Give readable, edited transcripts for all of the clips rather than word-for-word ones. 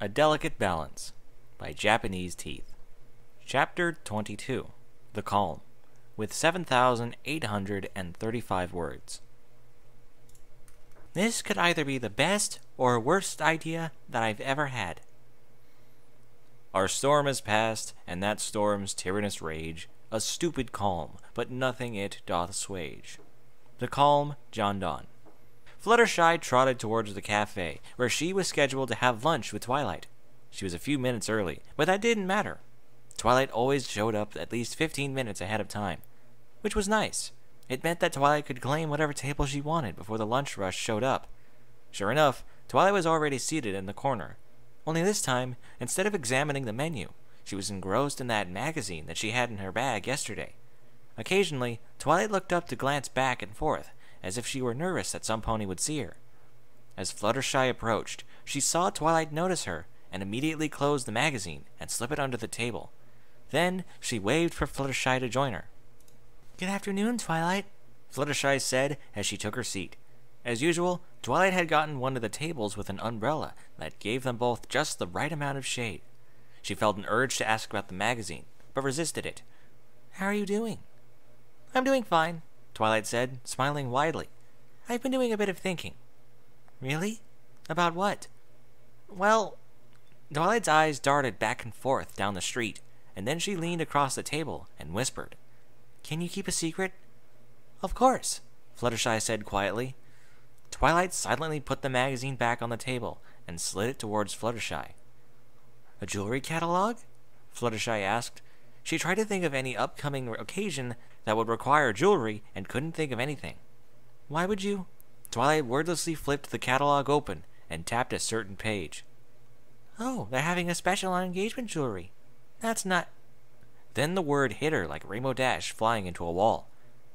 A Delicate Balance by Japanese Teeth. Chapter 22. The Calm, with 7,835 words. This could either be the best or worst idea that I've ever had. Our storm has passed, and that storm's tyrannous rage, a stupid calm, but nothing it doth assuage. The Calm, John Donne. Fluttershy trotted towards the cafe, where she was scheduled to have lunch with Twilight. She was a few minutes early, but that didn't matter. Twilight always showed up at least 15 minutes ahead of time, which was nice. It meant that Twilight could claim whatever table she wanted before the lunch rush showed up. Sure enough, Twilight was already seated in the corner. Only this time, instead of examining the menu, she was engrossed in that magazine that she had in her bag yesterday. Occasionally, Twilight looked up to glance back and forth, as if she were nervous that some pony would see her. As Fluttershy approached, she saw Twilight notice her, and immediately close the magazine and slip it under the table. Then she waved for Fluttershy to join her. "Good afternoon, Twilight," Fluttershy said as she took her seat. As usual, Twilight had gotten one of the tables with an umbrella that gave them both just the right amount of shade. She felt an urge to ask about the magazine, but resisted it. "How are you doing?" "I'm doing fine," Twilight said, smiling widely. "I've been doing a bit of thinking." "Really? About what?" "Well..." Twilight's eyes darted back and forth down the street, and then she leaned across the table and whispered. "Can you keep a secret?" "Of course," Fluttershy said quietly. Twilight silently put the magazine back on the table and slid it towards Fluttershy. "A jewelry catalog?" Fluttershy asked. She tried to think of any upcoming occasion that would require jewelry and couldn't think of anything. "Why would you?" Twilight wordlessly flipped the catalog open and tapped a certain page. "Oh, they're having a special on engagement jewelry. That's not..." Then the word hit her like Rainbow Dash flying into a wall.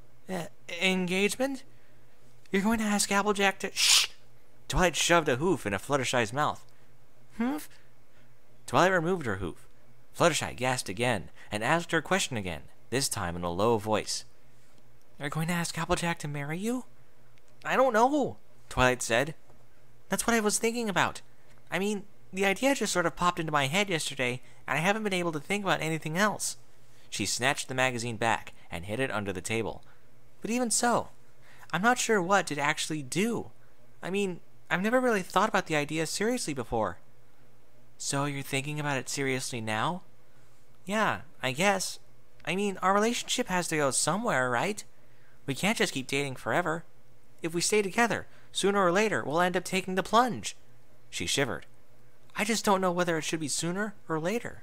Engagement? You're going to ask Applejack to..." "Shh!" Twilight shoved a hoof into Fluttershy's mouth. "Hoof?" Twilight removed her hoof. Fluttershy gasped again and asked her question again, this time in a low voice. "You're going to ask Applejack to marry you?" "I don't know," Twilight said. "That's what I was thinking about. I mean, the idea just sort of popped into my head yesterday, and I haven't been able to think about anything else." She snatched the magazine back and hid it under the table. "But even so, I'm not sure what to actually do. I mean, I've never really thought about the idea seriously before." "So you're thinking about it seriously now?" "Yeah, I guess. I mean, our relationship has to go somewhere, right? We can't just keep dating forever. If we stay together, sooner or later, we'll end up taking the plunge." She shivered. "I just don't know whether it should be sooner or later."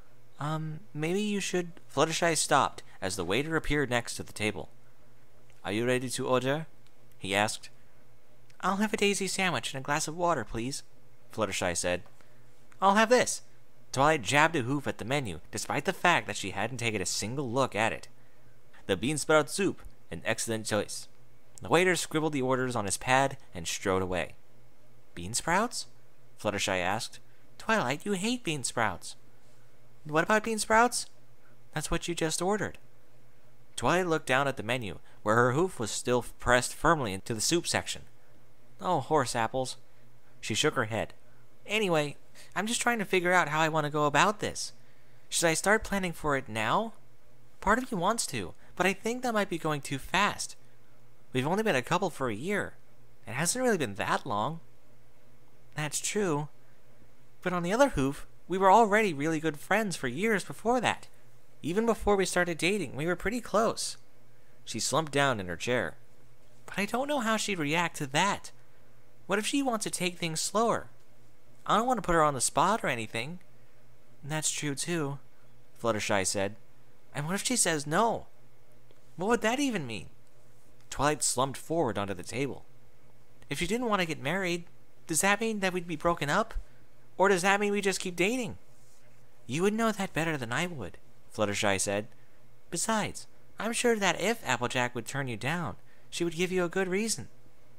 Maybe you should..." Fluttershy stopped as the waiter appeared next to the table. "Are you ready to order?" he asked. "I'll have a daisy sandwich and a glass of water, please," Fluttershy said. "I'll have this." Twilight jabbed a hoof at the menu, despite the fact that she hadn't taken a single look at it. "The bean sprout soup, an excellent choice." The waiter scribbled the orders on his pad and strode away. "Bean sprouts?" Fluttershy asked. "Twilight, you hate bean sprouts." "What about bean sprouts?" "That's what you just ordered." Twilight looked down at the menu, where her hoof was still pressed firmly into the soup section. "Oh, horse apples." She shook her head. "Anyway, I'm just trying to figure out how I want to go about this. Should I start planning for it now? Part of me wants to, but I think that might be going too fast. We've only been a couple for a year. It hasn't really been that long." "That's true. But on the other hoof, we were already really good friends for years before that. Even before we started dating, we were pretty close." She slumped down in her chair. "But I don't know how she'd react to that. What if she wants to take things slower? I don't want to put her on the spot or anything." "That's true too," Fluttershy said. "And what if she says no? What would that even mean?" Twilight slumped forward onto the table. "If she didn't want to get married, does that mean that we'd be broken up? Or does that mean we just keep dating?" "You would know that better than I would," Fluttershy said. "Besides, I'm sure that if Applejack would turn you down, she would give you a good reason."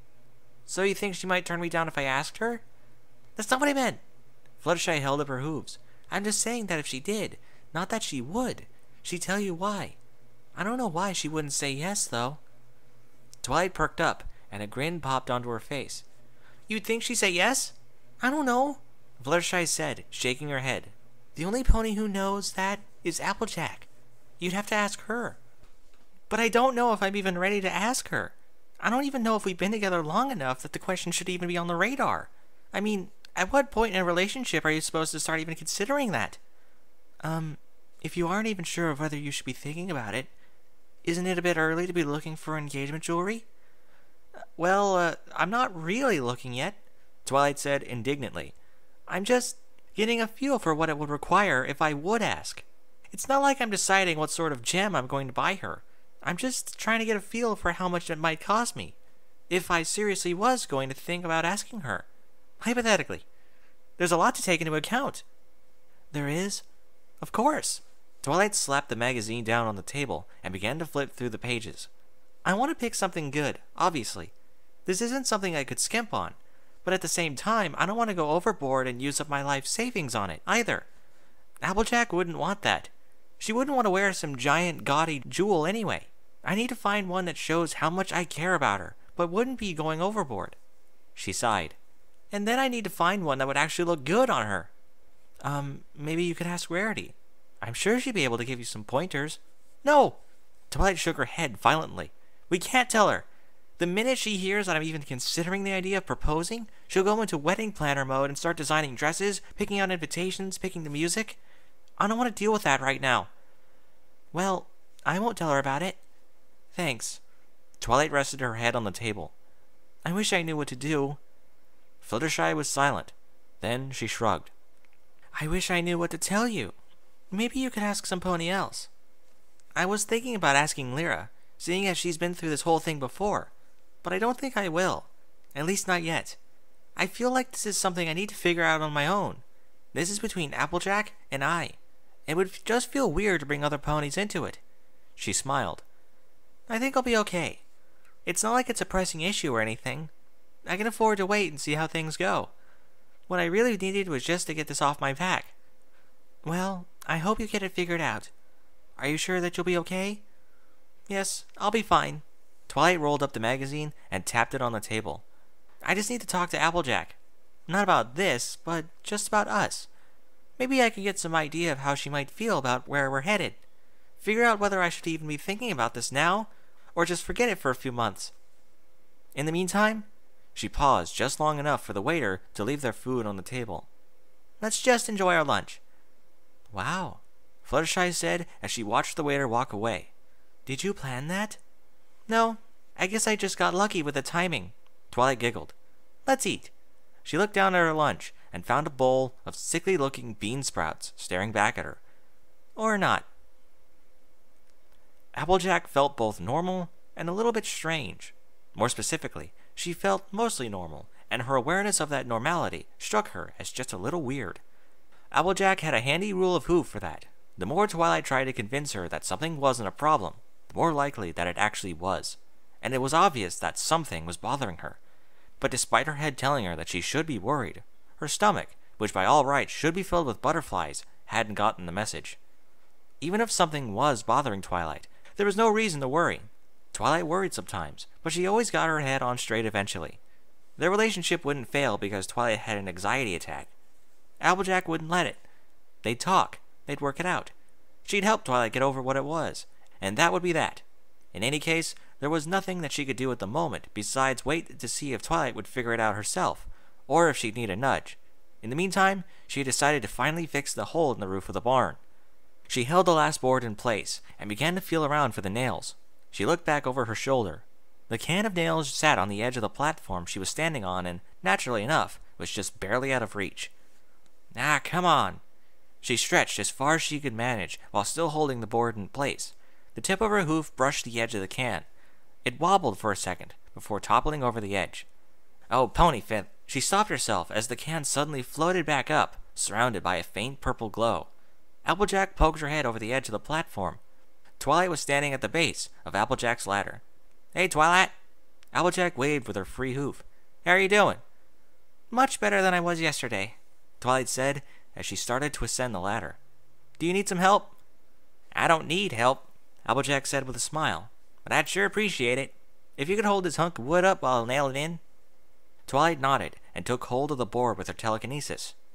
"So you think she might turn me down if I asked her?" "That's not what I meant." Fluttershy held up her hooves. "I'm just saying that if she did, not that she would, she'd tell you why. I don't know why she wouldn't say yes, though." Twilight perked up, and a grin popped onto her face. "You'd think she'd say yes?" "I don't know." Fluttershy said, shaking her head. The only pony who knows that is Applejack. You'd have to ask her. But I don't know if I'm even ready to ask her. I don't even know if we've been together long enough that the question should even be on the radar. I mean, at what point in a relationship are you supposed to start even considering that? If you aren't even sure of whether you should be thinking about it, isn't it a bit early to be looking for engagement jewelry? Well, I'm not really looking yet, Twilight said indignantly. I'm just getting a feel for what it would require if I would ask. It's not like I'm deciding what sort of gem I'm going to buy her. I'm just trying to get a feel for how much it might cost me, if I seriously was going to think about asking her. Hypothetically. There's a lot to take into account. There is? Of course. Twilight slapped the magazine down on the table and began to flip through the pages. I want to pick something good, obviously. This isn't something I could skimp on, but at the same time, I don't want to go overboard and use up my life savings on it, either. Applejack wouldn't want that. She wouldn't want to wear some giant, gaudy jewel anyway. I need to find one that shows how much I care about her, but wouldn't be going overboard. She sighed. And then I need to find one that would actually look good on her. Maybe you could ask Rarity. I'm sure she'd be able to give you some pointers. No! Twilight shook her head violently. We can't tell her. The minute she hears that I'm even considering the idea of proposing, she'll go into wedding planner mode and start designing dresses, picking out invitations, picking the music. I don't want to deal with that right now. Well, I won't tell her about it. Thanks. Twilight rested her head on the table. I wish I knew what to do. Fluttershy was silent. Then she shrugged. I wish I knew what to tell you. Maybe you could ask some pony else. I was thinking about asking Lyra, seeing as she's been through this whole thing before, but I don't think I will. At least not yet. I feel like this is something I need to figure out on my own. This is between Applejack and I. It would just feel weird to bring other ponies into it. She smiled. I think I'll be okay. It's not like it's a pressing issue or anything. I can afford to wait and see how things go. What I really needed was just to get this off my back. Well, I hope you get it figured out. Are you sure that you'll be okay? Yes, I'll be fine. Twilight rolled up the magazine and tapped it on the table. I just need to talk to Applejack. Not about this, but just about us. Maybe I could get some idea of how she might feel about where we're headed. Figure out whether I should even be thinking about this now, or just forget it for a few months. In the meantime, she paused just long enough for the waiter to leave their food on the table. Let's just enjoy our lunch. Wow, Fluttershy said as she watched the waiter walk away. Did you plan that? No, I guess I just got lucky with the timing. Twilight giggled. Let's eat. She looked down at her lunch and found a bowl of sickly-looking bean sprouts staring back at her. Or not. Applejack felt both normal and a little bit strange. More specifically, she felt mostly normal, and her awareness of that normality struck her as just a little weird. Applejack had a handy rule of hoof for that. The more Twilight tried to convince her that something wasn't a problem, the more likely that it actually was. And it was obvious that something was bothering her. But despite her head telling her that she should be worried, her stomach, which by all rights should be filled with butterflies, hadn't gotten the message. Even if something was bothering Twilight, there was no reason to worry. Twilight worried sometimes, but she always got her head on straight eventually. Their relationship wouldn't fail because Twilight had an anxiety attack. Applejack wouldn't let it. They'd talk. They'd work it out. She'd help Twilight get over what it was, and that would be that. In any case, there was nothing that she could do at the moment besides wait to see if Twilight would figure it out herself, or if she'd need a nudge. In the meantime, she decided to finally fix the hole in the roof of the barn. She held the last board in place and began to feel around for the nails. She looked back over her shoulder. The can of nails sat on the edge of the platform she was standing on and, naturally enough, was just barely out of reach. Ah, come on. She stretched as far as she could manage while still holding the board in place. The tip of her hoof brushed the edge of the can. It wobbled for a second before toppling over the edge. Oh, Ponyfin! She stopped herself as the can suddenly floated back up, surrounded by a faint purple glow. Applejack poked her head over the edge of the platform. Twilight was standing at the base of Applejack's ladder. Hey, Twilight! Applejack waved with her free hoof. How are you doing? Much better than I was yesterday, Twilight said as she started to ascend the ladder. Do you need some help? I don't need help, Applejack said with a smile, but I'd sure appreciate it. If you could hold this hunk of wood up while I'll nail it in. Twilight nodded and took hold of the board with her telekinesis.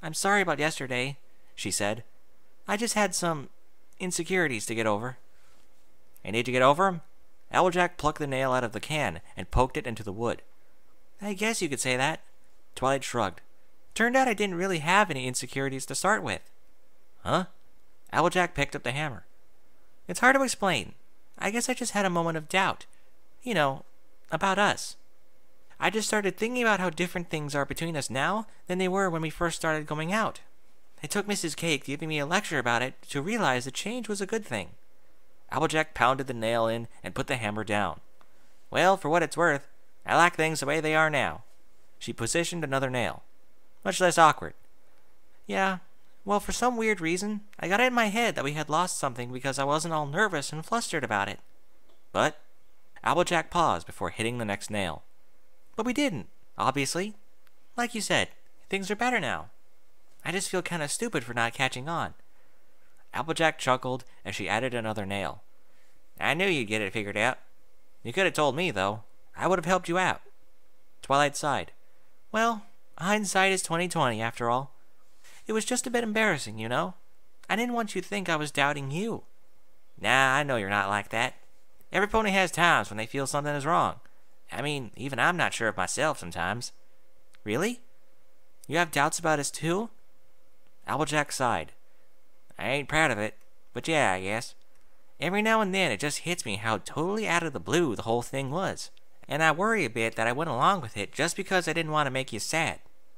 I'm sorry about yesterday, she said. I just had some insecurities to get over. And did you get over 'em? Applejack plucked the nail out of the can and poked it into the wood. I guess you could say that. Twilight shrugged. Turned out I didn't really have any insecurities to start with. Huh? Applejack picked up the hammer. It's hard to explain. I guess I just had a moment of doubt. You know, about us. I just started thinking about how different things are between us now than they were when we first started going out. It took Mrs. Cake giving me a lecture about it to realize that change was a good thing. Applejack pounded the nail in and put the hammer down. Well, for what it's worth, I like things the way they are now. She positioned another nail. Much less awkward. Yeah, well, for some weird reason, I got it in my head that we had lost something because I wasn't all nervous and flustered about it. But Applejack paused before hitting the next nail. But we didn't, obviously. Like you said, things are better now. I just feel kind of stupid for not catching on. Applejack chuckled as she added another nail. I knew you'd get it figured out. You could have told me, though. I would have helped you out. Twilight sighed. Well, hindsight is 20/20, after all. It was just a bit embarrassing, you know. I didn't want you to think I was doubting you. Nah, I know you're not like that. Every pony has times when they feel something is wrong. I mean, even I'm not sure of myself sometimes. Really? You have doubts about us too? Applejack sighed. I ain't proud of it, but yeah, I guess. Every now and then it just hits me how totally out of the blue the whole thing was. And I worry a bit that I went along with it just because I didn't want to make you sad.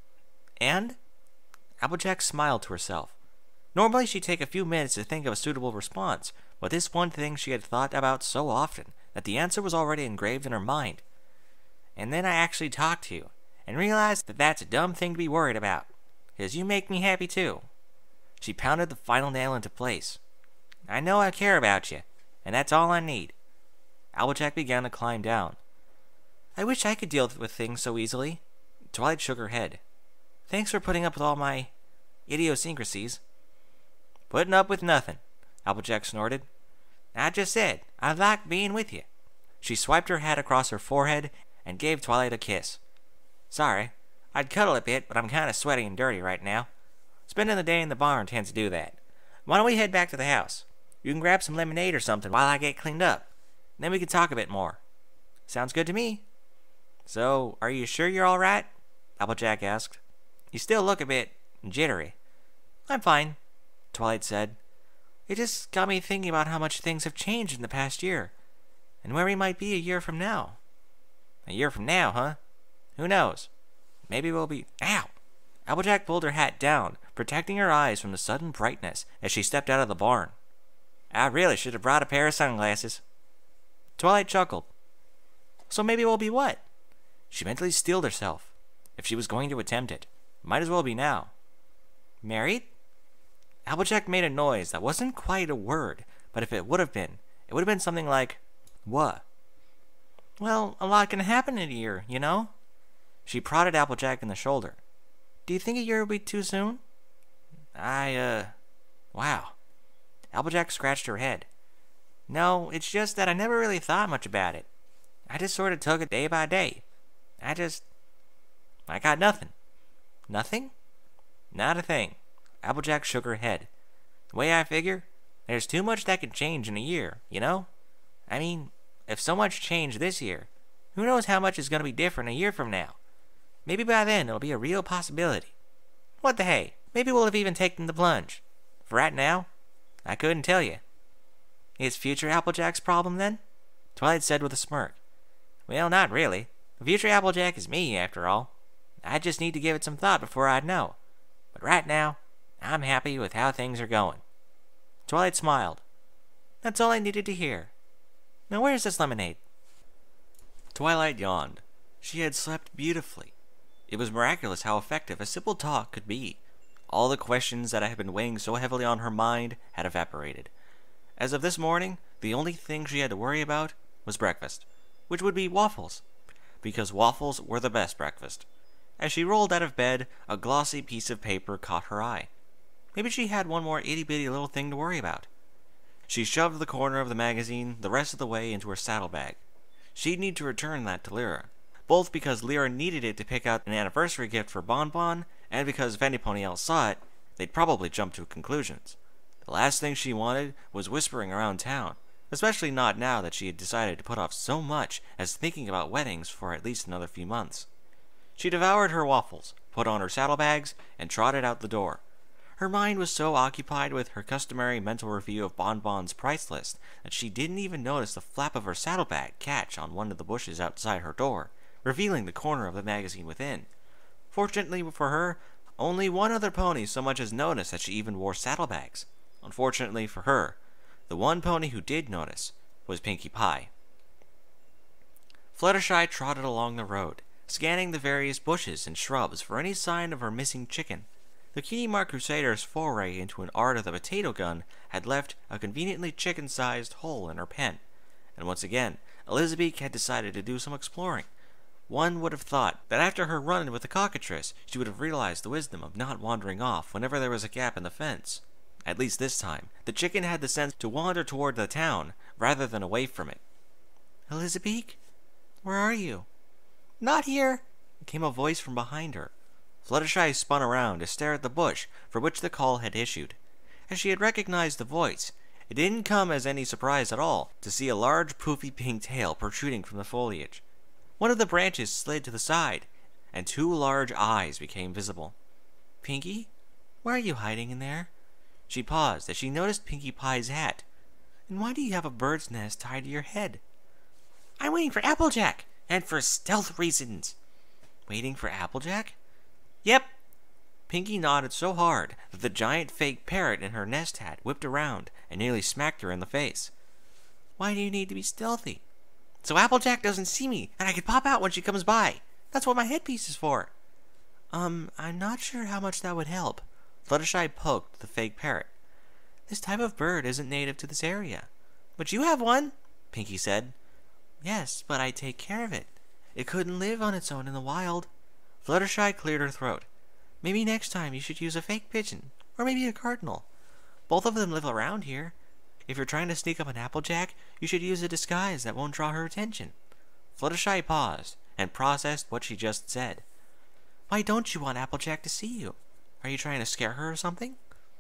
And? Applejack smiled to herself. Normally she'd take a few minutes to think of a suitable response, but this one thing she had thought about so often that the answer was already engraved in her mind. And then I actually talked to you, and realized that that's a dumb thing to be worried about, 'cause you make me happy too. She pounded the final nail into place. I know I care about you, and that's all I need. Applejack began to climb down. I wish I could deal with things so easily. Twilight shook her head. Thanks for putting up with all my idiosyncrasies. Putting up with nothing, Applejack snorted. I just said, I like being with you. She swiped her hat across her forehead and gave Twilight a kiss. Sorry, I'd cuddle a bit, but I'm kind of sweaty and dirty right now. Spending the day in the barn tends to do that. Why don't we head back to the house? You can grab some lemonade or something while I get cleaned up. Then we can talk a bit more. Sounds good to me. So, are you sure you're all right? Applejack asked. You still look a bit jittery. I'm fine, Twilight said. It just got me thinking about how much things have changed in the past year, and where we might be a year from now. A year from now, huh? Who knows? Maybe we'll be... Ow! Applejack pulled her hat down, protecting her eyes from the sudden brightness as she stepped out of the barn. I really should have brought a pair of sunglasses. Twilight chuckled. So maybe we'll be what? She mentally steeled herself. If she was going to attempt it, might as well be now. Married? Applejack made a noise that wasn't quite a word, but if it would have been something like, what? Well, a lot can happen in a year, you know? She prodded Applejack in the shoulder. Do you think a year would be too soon? Wow. Applejack scratched her head. No, it's just that I never really thought much about it. I just sort of took it day by day. I got nothing. Nothing? Not a thing. Applejack shook her head. The way I figure, there's too much that could change in a year, you know? I mean, if so much changed this year, who knows how much is going to be different a year from now? Maybe by then it'll be a real possibility. What the hey? Maybe we'll have even taken the plunge. For right now, I couldn't tell you. Is future Applejack's problem then? Twilight said with a smirk. Well, not really. The future Applejack is me, after all. I just need to give it some thought before I'd know. But right now, I'm happy with how things are going. Twilight smiled. That's all I needed to hear. Now where's this lemonade? Twilight yawned. She had slept beautifully. It was miraculous how effective a simple talk could be. All the questions that had been weighing so heavily on her mind had evaporated. As of this morning, the only thing she had to worry about was breakfast, which would be waffles, because waffles were the best breakfast. As she rolled out of bed, a glossy piece of paper caught her eye. Maybe she had one more itty-bitty little thing to worry about. She shoved the corner of the magazine the rest of the way into her saddlebag. She'd need to return that to Lyra, both because Lyra needed it to pick out an anniversary gift for Bon Bon, and because if any pony else saw it, they'd probably jump to conclusions. The last thing she wanted was whispering around town, especially not now that she had decided to put off so much as thinking about weddings for at least another few months. She devoured her waffles, put on her saddlebags, and trotted out the door. Her mind was so occupied with her customary mental review of Bon Bon's price list that she didn't even notice the flap of her saddlebag catch on one of the bushes outside her door, revealing the corner of the magazine within. Fortunately for her, only one other pony so much as noticed that she even wore saddlebags. Unfortunately for her, the one pony who did notice was Pinkie Pie. Fluttershy trotted along the road, scanning the various bushes and shrubs for any sign of her missing chicken. The Cutie Mark Crusader's foray into an art of the potato gun had left a conveniently chicken-sized hole in her pen, and once again, Elizabeth had decided to do some exploring. One would have thought that after her run with the cockatrice, she would have realized the wisdom of not wandering off whenever there was a gap in the fence. At least this time, the chicken had the sense to wander toward the town rather than away from it. "Elizabeth, where are you?" "Not here," came a voice from behind her. Fluttershy spun around to stare at the bush for which the call had issued. As she had recognized the voice, it didn't come as any surprise at all to see a large poofy pink tail protruding from the foliage. One of the branches slid to the side, and two large eyes became visible. "Pinkie, why are you hiding in there?" She paused as she noticed Pinkie Pie's hat. "And why do you have a bird's nest tied to your head?" "I'm waiting for Applejack, and for stealth reasons." "Waiting for Applejack?" "Yep." Pinkie nodded so hard that the giant fake parrot in her nest hat whipped around and nearly smacked her in the face. "Why do you need to be stealthy?" "So Applejack doesn't see me, and I can pop out when she comes by. That's what my headpiece is for." I'm not sure how much that would help." Fluttershy poked the fake parrot. "This type of bird isn't native to this area." "But you have one," Pinkie said. "Yes, but I take care of it. It couldn't live on its own in the wild." Fluttershy cleared her throat. "Maybe next time you should use a fake pigeon, or maybe a cardinal. Both of them live around here. If you're trying to sneak up on Applejack, you should use a disguise that won't draw her attention." Fluttershy paused and processed what she just said. "Why don't you want Applejack to see you? Are you trying to scare her or something?"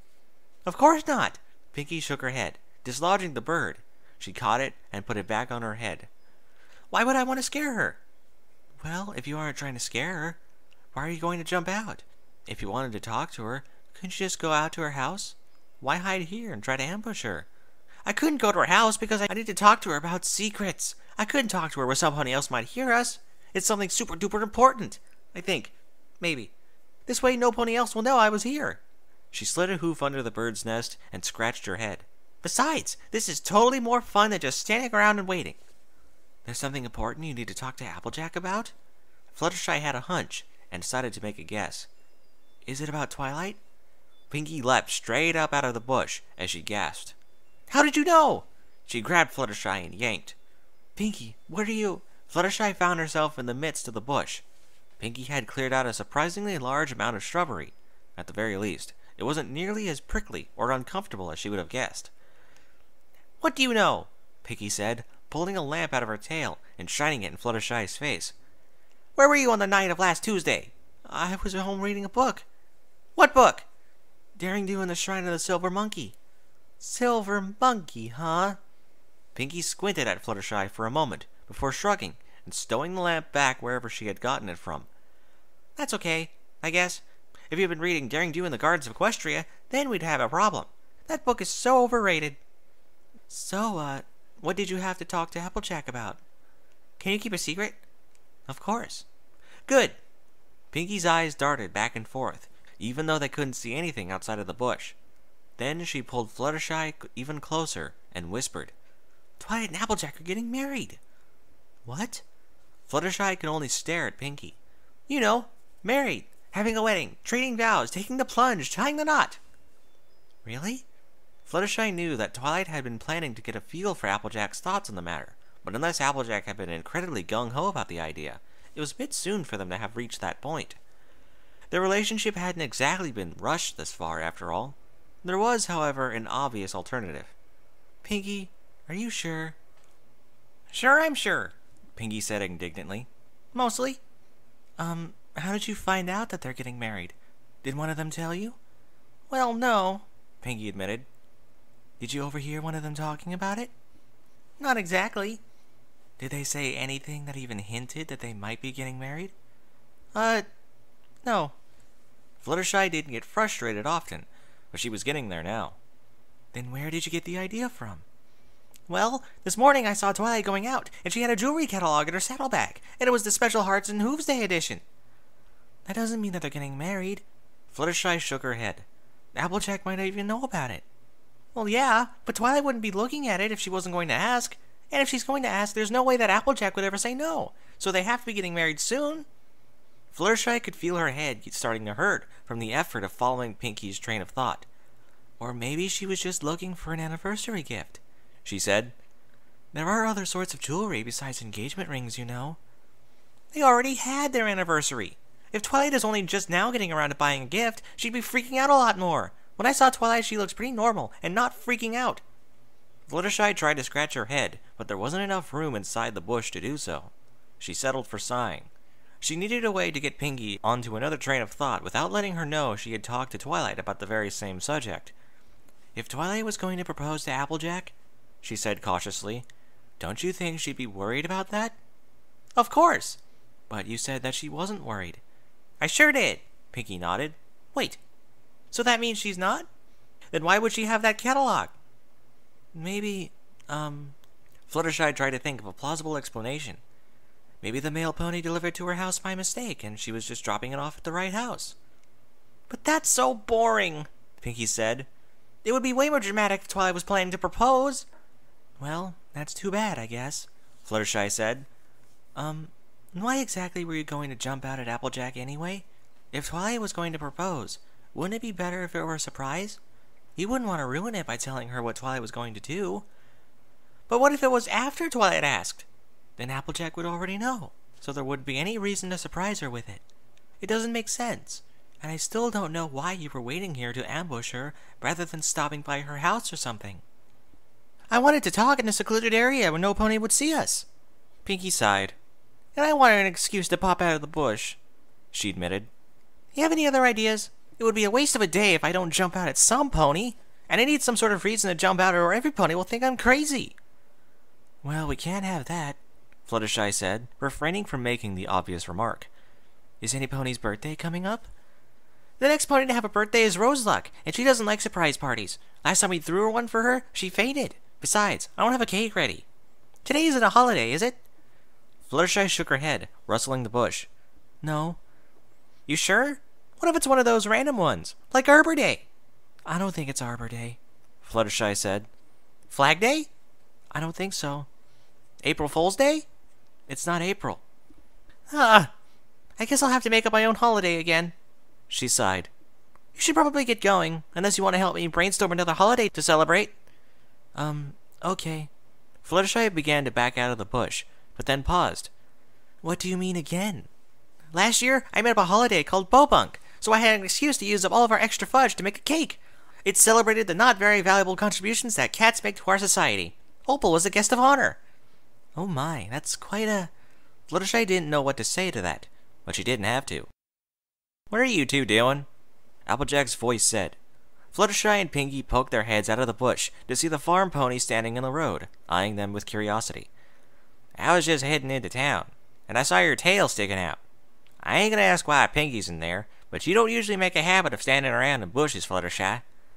"Of course not." Pinkie shook her head, dislodging the bird. She caught it and put it back on her head. "Why would I want to scare her?" "Well, if you aren't trying to scare her, why are you going to jump out? If you wanted to talk to her, couldn't you just go out to her house? Why hide here and try to ambush her?" "I couldn't go to her house because I need to talk to her about secrets. I couldn't talk to her where somebody else might hear us. It's something super duper important, I think. Maybe. This way no pony else will know I was here." She slid a hoof under the bird's nest and scratched her head. "Besides, this is totally more fun than just standing around and waiting." "There's something important you need to talk to Applejack about?" Fluttershy had a hunch and decided to make a guess. "Is it about Twilight?" Pinkie leapt straight up out of the bush as she gasped. "How did you know?" She grabbed Fluttershy and yanked. "Pinkie, what are you—" Fluttershy found herself in the midst of the bush. Pinkie had cleared out a surprisingly large amount of shrubbery. At the very least, it wasn't nearly as prickly or uncomfortable as she would have guessed. "What do you know?" Pinkie said, pulling a lamp out of her tail and shining it in Fluttershy's face. "Where were you on the night of last Tuesday?" "I was at home reading a book." "What book?" "Daring Do in the Shrine of the Silver Monkey." "Silver Monkey, huh?" Pinkie squinted at Fluttershy for a moment before shrugging and stowing the lamp back wherever she had gotten it from. "That's okay, I guess. If you'd been reading Daring Do in the Gardens of Equestria, then we'd have a problem. That book is so overrated." "So, what did you have to talk to Applejack about?" "Can you keep a secret?" "Of course." "Good." Pinkie's eyes darted back and forth, even though they couldn't see anything outside of the bush. Then she pulled Fluttershy even closer and whispered, "Twilight and Applejack are getting married." "What?" Fluttershy could only stare at Pinkie. "You know, married, having a wedding, trading vows, taking the plunge, tying the knot." "Really?" Fluttershy knew that Twilight had been planning to get a feel for Applejack's thoughts on the matter, but unless Applejack had been incredibly gung-ho about the idea, it was a bit soon for them to have reached that point. Their relationship hadn't exactly been rushed this far, after all. There was, however, an obvious alternative. "Pinkie, are you sure?" "Sure, I'm sure," Pinkie said indignantly. "Mostly." How did you find out that they're getting married?" Did one of them tell you? Well, no, Pinky admitted. Did you overhear one of them talking about it? Not exactly. Did they say anything that even hinted that they might be getting married? No. Fluttershy didn't get frustrated often, but she was getting there now. Then where did you get the idea from? Well, this morning I saw Twilight going out, and she had a jewelry catalog in her saddlebag, and it was the special Hearts and Hooves Day edition. That doesn't mean that they're getting married. Fluttershy shook her head. Applejack might not even know about it. Well, yeah, but Twilight wouldn't be looking at it if she wasn't going to ask. And if she's going to ask, there's no way that Applejack would ever say no. So they have to be getting married soon. Fluttershy could feel her head starting to hurt from the effort of following Pinky's train of thought. Or maybe she was just looking for an anniversary gift, she said. There are other sorts of jewelry besides engagement rings, you know. They already had their anniversary. If Twilight is only just now getting around to buying a gift, she'd be freaking out a lot more. When I saw Twilight, she looks pretty normal and not freaking out. Fluttershy tried to scratch her head, but there wasn't enough room inside the bush to do so. She settled for sighing. She needed a way to get Pinky onto another train of thought without letting her know she had talked to Twilight about the very same subject. If Twilight was going to propose to Applejack, she said cautiously, don't you think she'd be worried about that? Of course. But you said that she wasn't worried. I sure did, Pinky nodded. Wait, so that means she's not? Then why would she have that catalog? Maybe, Fluttershy tried to think of a plausible explanation. Maybe the mail pony delivered to her house by mistake, and she was just dropping it off at the right house. But that's so boring, Pinky said. It would be way more dramatic if Twilight was planning to propose. Well, that's too bad, I guess, Fluttershy said. Why exactly were you going to jump out at Applejack anyway? If Twilight was going to propose, wouldn't it be better if it were a surprise? You wouldn't want to ruin it by telling her what Twilight was going to do. But what if it was after Twilight asked? Then Applejack would already know, so there wouldn't be any reason to surprise her with it. It doesn't make sense, and I still don't know why you were waiting here to ambush her rather than stopping by her house or something. I wanted to talk in a secluded area where no pony would see us. Pinky sighed. And I wanted an excuse to pop out of the bush, she admitted. You have any other ideas? It would be a waste of a day if I don't jump out at some pony, and I need some sort of reason to jump out or every pony will think I'm crazy. Well, we can't have that, Fluttershy said, refraining from making the obvious remark. Is any pony's birthday coming up? The next pony to have a birthday is Roseluck, and she doesn't like surprise parties. Last time we threw her one for her, she fainted. Besides, I don't have a cake ready. Today isn't a holiday, is it? Fluttershy shook her head, rustling the bush. No. You sure? What if it's one of those random ones, like Arbor Day? I don't think it's Arbor Day, Fluttershy said. Flag Day? I don't think so. April Fool's Day? It's not April. I guess I'll have to make up my own holiday again, she sighed. You should probably get going, unless you want to help me brainstorm another holiday to celebrate. Okay. Fluttershy began to back out of the bush, but then paused. What do you mean again? Last year, I made up a holiday called Bobunk, so I had an excuse to use up all of our extra fudge to make a cake. It celebrated the not very valuable contributions that cats make to our society. Opal was a guest of honor. Oh my, that's quite a... Fluttershy didn't know what to say to that, but she didn't have to. What are you two doing? Applejack's voice said. Fluttershy and Pinky poked their heads out of the bush to see the farm pony standing in the road, eyeing them with curiosity. I was just heading into town, and I saw your tail sticking out. I ain't gonna ask why Pinky's in there, but you don't usually make a habit of standing around in bushes, Fluttershy.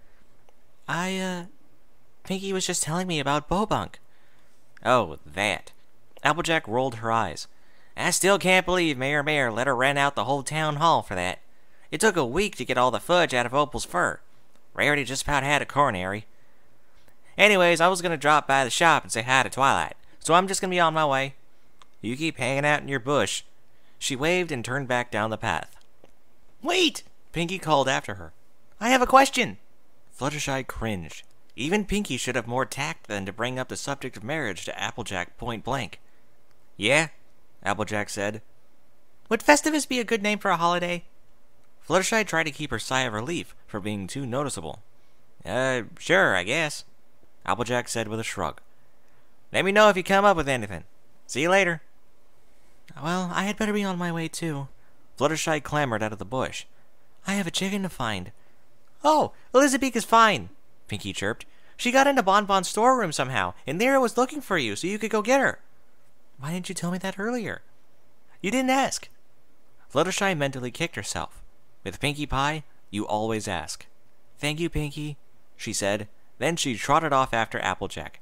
Pinky was just telling me about Bobunk. Oh, that. Applejack rolled her eyes. I still can't believe Mayor Mare let her rent out the whole town hall for that. It took a week to get all the fudge out of Opal's fur. Rarity just about had a coronary. Anyways, I was gonna drop by the shop and say hi to Twilight, so I'm just gonna be on my way. You keep hanging out in your bush. She waved and turned back down the path. Wait! Pinky called after her. I have a question. Fluttershy cringed. Even Pinky should have more tact than to bring up the subject of marriage to Applejack point blank. Yeah? Applejack said. Would Festivus be a good name for a holiday? Fluttershy tried to keep her sigh of relief for being too noticeable. Sure, I guess, Applejack said with a shrug. Let me know if you come up with anything. See you later. Well, I had better be on my way too. Fluttershy clambered out of the bush. I have a chicken to find. Oh, Elizabeth is fine, Pinkie chirped. She got into Bon Bon's storeroom somehow, and Lyra was looking for you so you could go get her. Why didn't you tell me that earlier? You didn't ask. Fluttershy mentally kicked herself. With Pinkie Pie, you always ask. Thank you, Pinkie, she said. Then she trotted off after Applejack.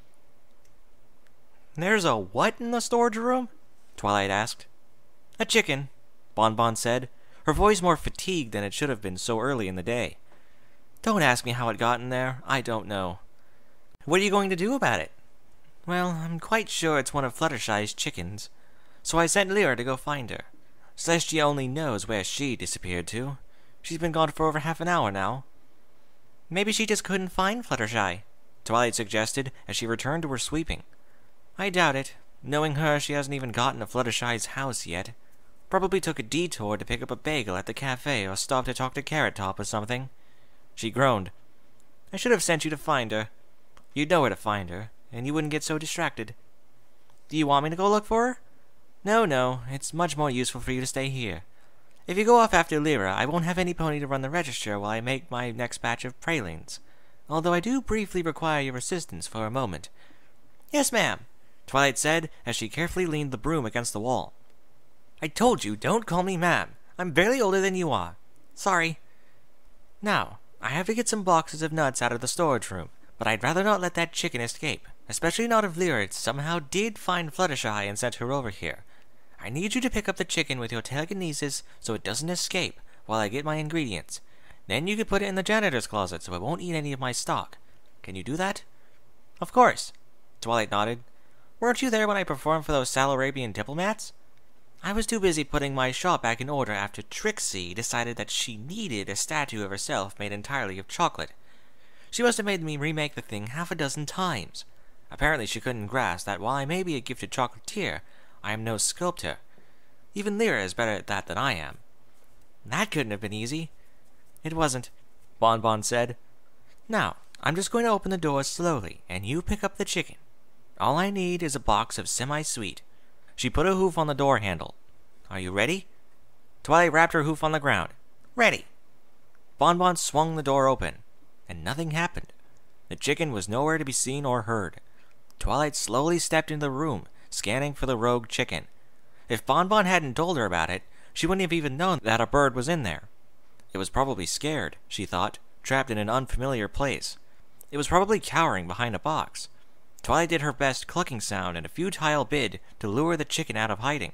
There's a what in the storage room? Twilight asked. A chicken, Bon Bon said, her voice more fatigued than it should have been so early in the day. Don't ask me how it got in there. I don't know. What are you going to do about it? Well, I'm quite sure it's one of Fluttershy's chickens. So I sent Lyra to go find her. Says she only knows where she disappeared to. She's been gone for over half an hour now. Maybe she just couldn't find Fluttershy, Twilight suggested as she returned to her sweeping. I doubt it. Knowing her, she hasn't even gotten to Fluttershy's house yet. Probably took a detour to pick up a bagel at the cafe or stopped to talk to Carrot Top or something. She groaned. I should have sent you to find her. You'd know where to find her, and you wouldn't get so distracted. Do you want me to go look for her? No, it's much more useful for you to stay here. If you go off after Lyra, I won't have any pony to run the register while I make my next batch of pralines. Although I do briefly require your assistance for a moment. Yes, ma'am, Twilight said as she carefully leaned the broom against the wall. I told you, don't call me ma'am. I'm barely older than you are. Sorry. Now, I have to get some boxes of nuts out of the storage room, but I'd rather not let that chicken escape, especially not if Lyra somehow did find Fluttershy and sent her over here. I need you to pick up the chicken with your telekinesis so it doesn't escape while I get my ingredients. Then you can put it in the janitor's closet so it won't eat any of my stock. Can you do that? Of course, Twilight nodded. Weren't you there when I performed for those Salarabian diplomats? I was too busy putting my shop back in order after Trixie decided that she needed a statue of herself made entirely of chocolate. She must have made me remake the thing half a dozen times. Apparently she couldn't grasp that while I may be a gifted chocolatier, I am no sculptor. Even Lyra is better at that than I am. That couldn't have been easy. It wasn't, Bon Bon said. Now, I'm just going to open the door slowly, and you pick up the chicken. All I need is a box of semi-sweet. She put a hoof on the door handle. Are you ready? Twilight rapped her hoof on the ground. Ready. Bon Bon swung the door open, and nothing happened. The chicken was nowhere to be seen or heard. Twilight slowly stepped into the room, scanning for the rogue chicken. If Bon Bon hadn't told her about it, she wouldn't have even known that a bird was in there. It was probably scared, she thought, trapped in an unfamiliar place. It was probably cowering behind a box. Twilight did her best clucking sound in a futile bid to lure the chicken out of hiding.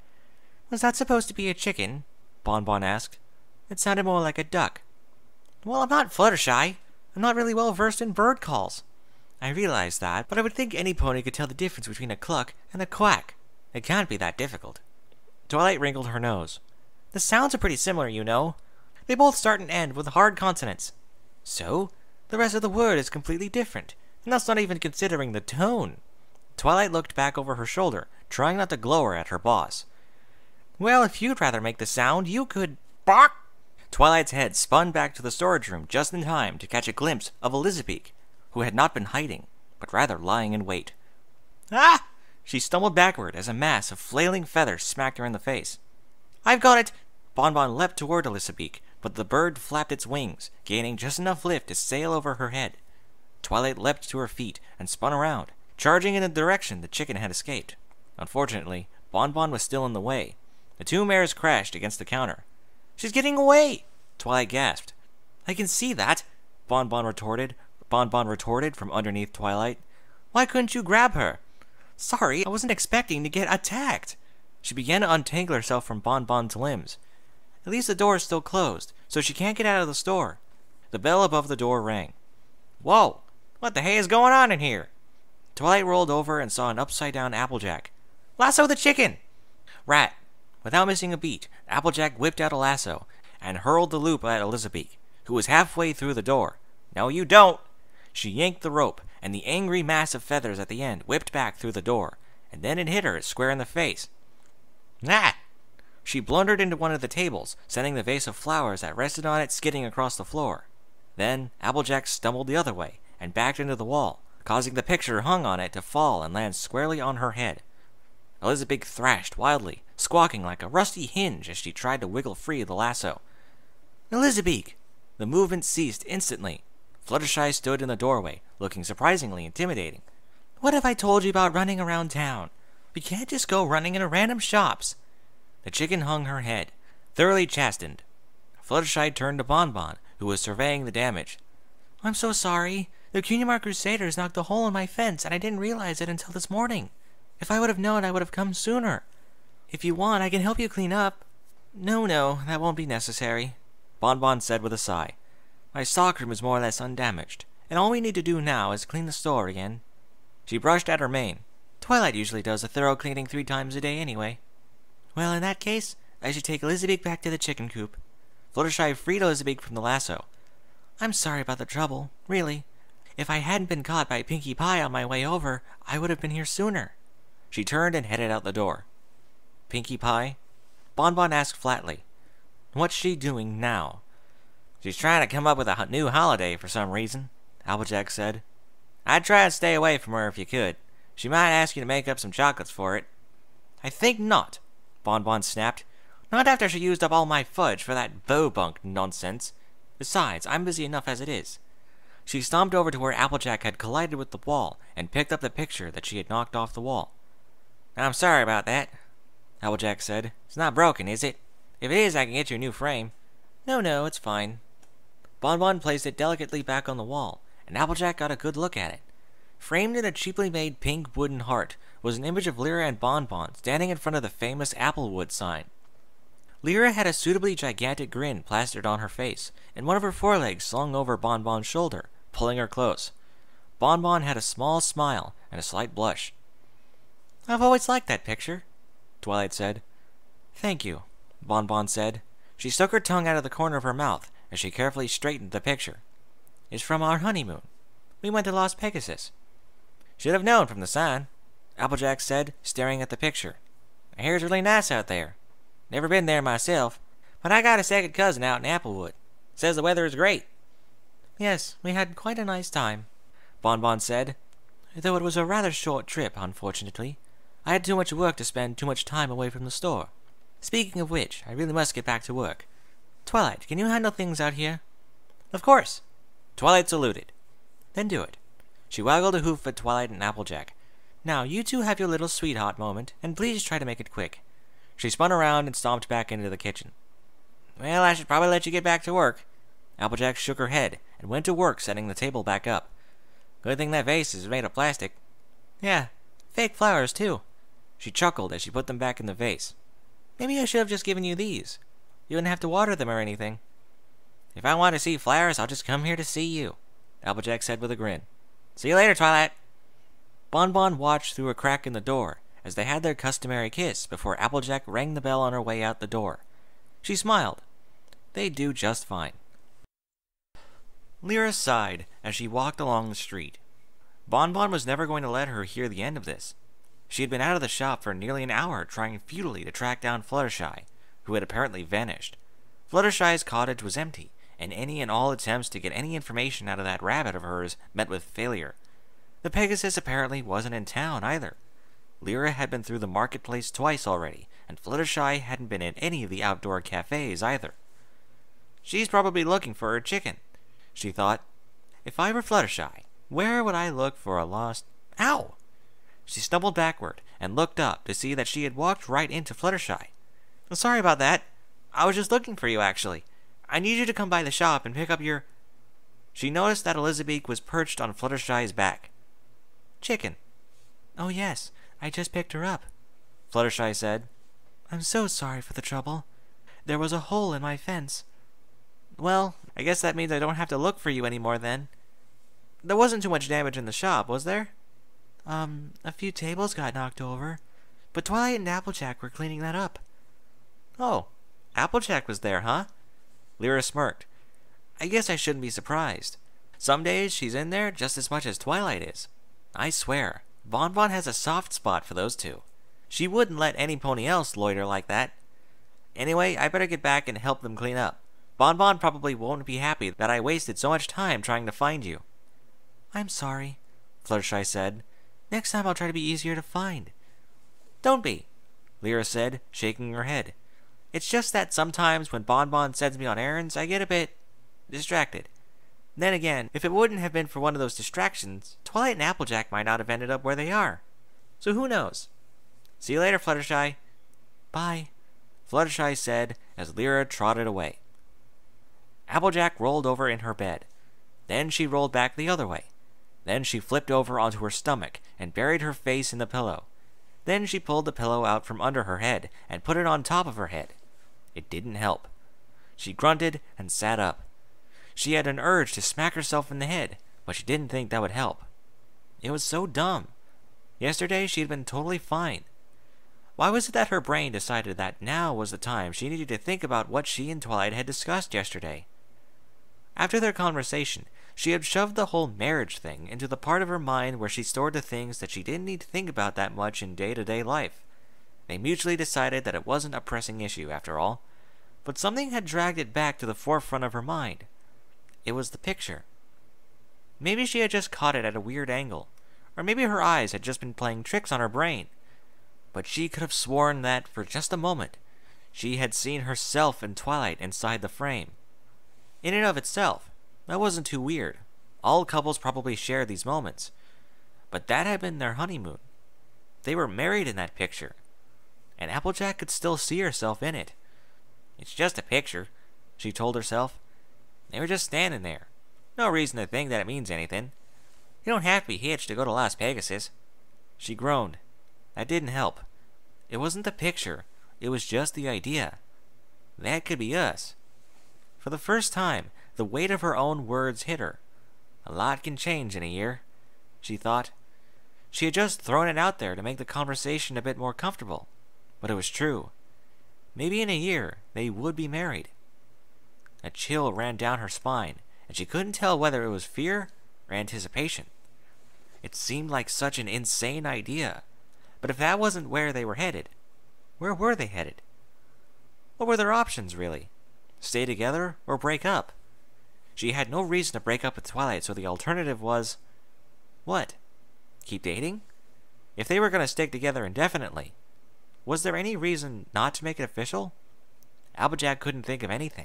Was that supposed to be a chicken? Bon Bon asked. It sounded more like a duck. Well, I'm not Fluttershy. I'm not really well versed in bird calls. I realize that, but I would think any pony could tell the difference between a cluck and a quack. It can't be that difficult. Twilight wrinkled her nose. The sounds are pretty similar, you know. They both start and end with hard consonants. So, the rest of the word is completely different. And that's not even considering the tone. Twilight looked back over her shoulder, trying not to glower at her boss. Well, if you'd rather make the sound, you could... Bark! Twilight's head spun back to the storage room just in time to catch a glimpse of Elizabeth, who had not been hiding, but rather lying in wait. Ah! She stumbled backward as a mass of flailing feathers smacked her in the face. I've got it! Bon Bon leapt toward Elizabeth, but the bird flapped its wings, gaining just enough lift to sail over her head. Twilight leapt to her feet and spun around, charging in the direction the chicken had escaped. Unfortunately, Bon Bon was still in the way. The two mares crashed against the counter. She's getting away! Twilight gasped. I can see that, Bon Bon retorted from underneath Twilight. Why couldn't you grab her? Sorry, I wasn't expecting to get attacked. She began to untangle herself from Bon Bon's limbs. At least the door is still closed, so she can't get out of the store. The bell above the door rang. Whoa! What the hey is going on in here? Twilight rolled over and saw an upside-down Applejack. Lasso the chicken! Rat. Without missing a beat, Applejack whipped out a lasso and hurled the loop at Elizabeth, who was halfway through the door. No, you don't! She yanked the rope, and the angry mass of feathers at the end whipped back through the door, and then it hit her square in the face. Ah! She blundered into one of the tables, sending the vase of flowers that rested on it skidding across the floor. Then Applejack stumbled the other way and backed into the wall, causing the picture hung on it to fall and land squarely on her head. Elizabeth thrashed wildly, squawking like a rusty hinge as she tried to wiggle free of the lasso. Elizabeth! The movement ceased instantly. Fluttershy stood in the doorway, looking surprisingly intimidating. What have I told you about running around town? We can't just go running into random shops. The chicken hung her head, thoroughly chastened. Fluttershy turned to Bonbon, who was surveying the damage. I'm so sorry. The Cunimar Crusaders knocked a hole in my fence, and I didn't realize it until this morning. If I would have known, I would have come sooner. If you want, I can help you clean up. No, that won't be necessary, Bonbon said with a sigh. My stockroom is more or less undamaged, and all we need to do now is clean the store again. She brushed at her mane. Twilight usually does a thorough cleaning 3 times a day anyway. Well, in that case, I should take Elizabeth back to the chicken coop. Fluttershy freed Elizabeth from the lasso. I'm sorry about the trouble, really. If I hadn't been caught by Pinkie Pie on my way over, I would have been here sooner. She turned and headed out the door. Pinkie Pie? Bonbon asked flatly. What's she doing now? She's trying to come up with a new holiday for some reason, Applejack said. I'd try to stay away from her if you could. She might ask you to make up some chocolates for it. I think not, Bonbon snapped. Not after she used up all my fudge for that Bobunk nonsense. Besides, I'm busy enough as it is. She stomped over to where Applejack had collided with the wall and picked up the picture that she had knocked off the wall. I'm sorry about that, Applejack said. It's not broken, is it? If it is, I can get you a new frame. No, it's fine. Bonbon placed it delicately back on the wall, and Applejack got a good look at it. Framed in a cheaply made pink wooden heart was an image of Lyra and Bonbon standing in front of the famous Applewood sign. Lyra had a suitably gigantic grin plastered on her face, and one of her forelegs slung over Bonbon's shoulder, pulling her close. Bonbon had a small smile and a slight blush. I've always liked that picture, Twilight said. Thank you, Bonbon said. She stuck her tongue out of the corner of her mouth as she carefully straightened the picture. It's from our honeymoon. We went to Las Pegasus. Should have known from the sign, Applejack said, staring at the picture. I hear it's really nice out there. Never been there myself, but I got a second cousin out in Applewood. Says the weather is great. Yes, we had quite a nice time, Bonbon said, though it was a rather short trip, unfortunately. I had too much work to spend too much time away from the store. Speaking of which, I really must get back to work. Twilight, can you handle things out here? Of course. Twilight saluted. Then do it. She waggled a hoof at Twilight and Applejack. Now, you two have your little sweetheart moment, and please try to make it quick. She spun around and stomped back into the kitchen. Well, I should probably let you get back to work. Applejack shook her head and went to work setting the table back up. Good thing that vase is made of plastic. Yeah, fake flowers, too. She chuckled as she put them back in the vase. Maybe I should have just given you these. You wouldn't have to water them or anything. If I want to see flowers, I'll just come here to see you, Applejack said with a grin. See you later, Twilight. Bonbon watched through a crack in the door as they had their customary kiss before Applejack rang the bell on her way out the door. She smiled. They'd do just fine. Lyra sighed as she walked along the street. Bonbon was never going to let her hear the end of this. She had been out of the shop for nearly an hour trying futilely to track down Fluttershy, who had apparently vanished. Fluttershy's cottage was empty, and any and all attempts to get any information out of that rabbit of hers met with failure. The Pegasus apparently wasn't in town either. Lyra had been through the marketplace twice already, and Fluttershy hadn't been in any of the outdoor cafes either. She's probably looking for her chicken, she thought. If I were Fluttershy, where would I look for a lost... Ow! She stumbled backward and looked up to see that she had walked right into Fluttershy. Sorry about that. I was just looking for you, actually. I need you to come by the shop and pick up your... She noticed that Elizabeth was perched on Fluttershy's back. Chicken. Oh yes, I just picked her up, Fluttershy said. I'm so sorry for the trouble. There was a hole in my fence. Well, I guess that means I don't have to look for you anymore then. There wasn't too much damage in the shop, was there? A few tables got knocked over, but Twilight and Applejack were cleaning that up. Oh, Applejack was there, huh? Lyra smirked. I guess I shouldn't be surprised. Some days she's in there just as much as Twilight is. I swear, Bonbon has a soft spot for those two. She wouldn't let any pony else loiter like that. Anyway, I better get back and help them clean up. Bonbon probably won't be happy that I wasted so much time trying to find you. I'm sorry, Fluttershy said. Next time I'll try to be easier to find. Don't be, Lyra said, shaking her head. It's just that sometimes when Bonbon sends me on errands, I get a bit distracted. Then again, if it wouldn't have been for one of those distractions, Twilight and Applejack might not have ended up where they are. So who knows? See you later, Fluttershy. Bye, Fluttershy said as Lyra trotted away. Applejack rolled over in her bed. Then she rolled back the other way. Then she flipped over onto her stomach and buried her face in the pillow. Then she pulled the pillow out from under her head and put it on top of her head. It didn't help. She grunted and sat up. She had an urge to smack herself in the head, but she didn't think that would help. It was so dumb. Yesterday she had been totally fine. Why was it that her brain decided that now was the time she needed to think about what she and Twilight had discussed yesterday? After their conversation, she had shoved the whole marriage thing into the part of her mind where she stored the things that she didn't need to think about that much in day-to-day life. They mutually decided that it wasn't a pressing issue after all, but something had dragged it back to the forefront of her mind. It was the picture. Maybe she had just caught it at a weird angle, or maybe her eyes had just been playing tricks on her brain. But she could have sworn that, for just a moment, she had seen herself and Twilight inside the frame. In and of itself, that wasn't too weird. All couples probably shared these moments. But that had been their honeymoon. They were married in that picture, and Applejack could still see herself in it. It's just a picture, she told herself. They were just standing there. No reason to think that it means anything. You don't have to be hitched to go to Las Pegasus. She groaned. That didn't help. It wasn't the picture. It was just the idea. That could be us. For the first time, the weight of her own words hit her. A lot can change in a year, she thought. She had just thrown it out there to make the conversation a bit more comfortable. But it was true. Maybe in a year, they would be married. A chill ran down her spine, and she couldn't tell whether it was fear or anticipation. It seemed like such an insane idea. But if that wasn't where they were headed, where were they headed? What were their options, really? Stay together or break up? She had no reason to break up with Twilight, so the alternative was... what? Keep dating? If they were going to stick together indefinitely, was there any reason not to make it official? Applejack couldn't think of anything.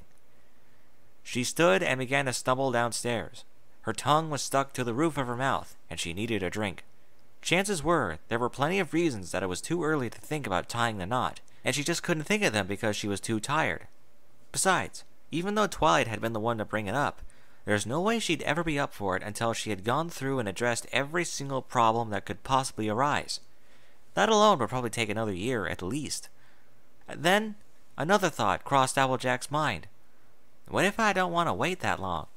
She stood and began to stumble downstairs. Her tongue was stuck to the roof of her mouth, and she needed a drink. Chances were there were plenty of reasons that it was too early to think about tying the knot, and she just couldn't think of them because she was too tired. Besides, even though Twilight had been the one to bring it up, there's no way she'd ever be up for it until she had gone through and addressed every single problem that could possibly arise. That alone would probably take another year at least. Then, another thought crossed Applejack's mind. What if I don't want to wait that long?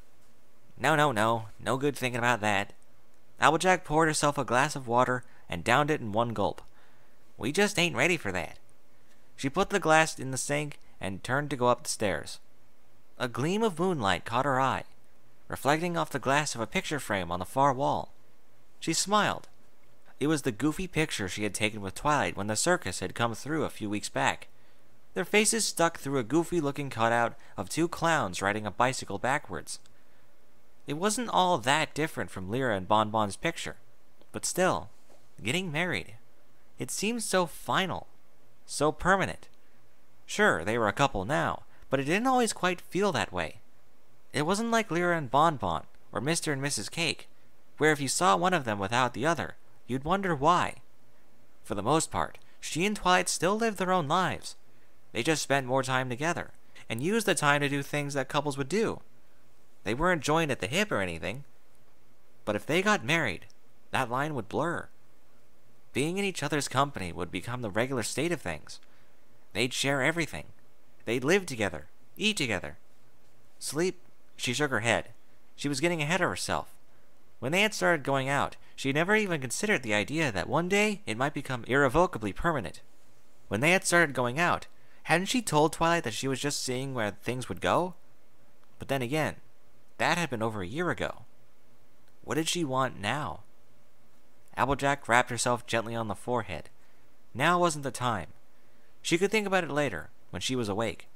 No good thinking about that. Applejack poured herself a glass of water and downed it in one gulp. We just ain't ready for that. She put the glass in the sink and turned to go up the stairs. A gleam of moonlight caught her eye, reflecting off the glass of a picture frame on the far wall. She smiled. It was the goofy picture she had taken with Twilight when the circus had come through a few weeks back. Their faces stuck through a goofy-looking cutout of two clowns riding a bicycle backwards. It wasn't all that different from Lyra and Bonbon's picture, but still, getting married. It seemed so final, so permanent. Sure, they were a couple now, but it didn't always quite feel that way. It wasn't like Lyra and Bonbon, or Mr. and Mrs. Cake, where if you saw one of them without the other, you'd wonder why. For the most part, she and Twilight still lived their own lives. They just spent more time together, and used the time to do things that couples would do. They weren't joined at the hip or anything. But if they got married, that line would blur. Being in each other's company would become the regular state of things. They'd share everything. They'd live together, eat together. Sleep? She shook her head. She was getting ahead of herself. When they had started going out, she never even considered the idea that one day it might become irrevocably permanent. When they had started going out, hadn't she told Twilight that she was just seeing where things would go? But then again, that had been over a year ago. What did she want now? Applejack rapped herself gently on the forehead. Now wasn't the time. She could think about it later, when she was awake.